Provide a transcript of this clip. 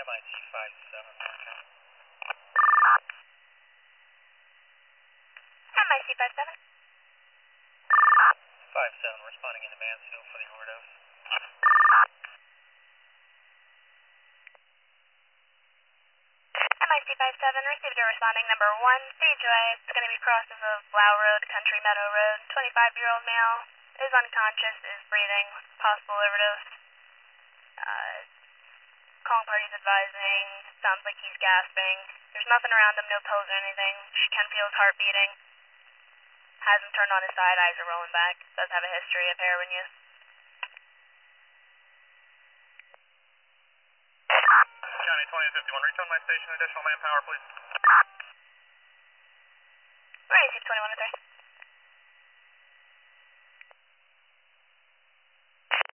MIC 57. 57, responding into Mansfield for the overdose. MIC 57, received a responding number 1, Speedway. It's going to be crosses of Blau Road, Country Meadow Road. 25-year-old male is unconscious, is breathing, possible overdose. Calling parties advising, sounds like he's gasping. There's nothing around him, no pills or anything. She can feel his heart beating. Hasn't turned on his side, eyes are rolling back. Does have a history of heroin use. County 20 and 51, reach on my station, additional manpower, please. Where is he, 21 and 3?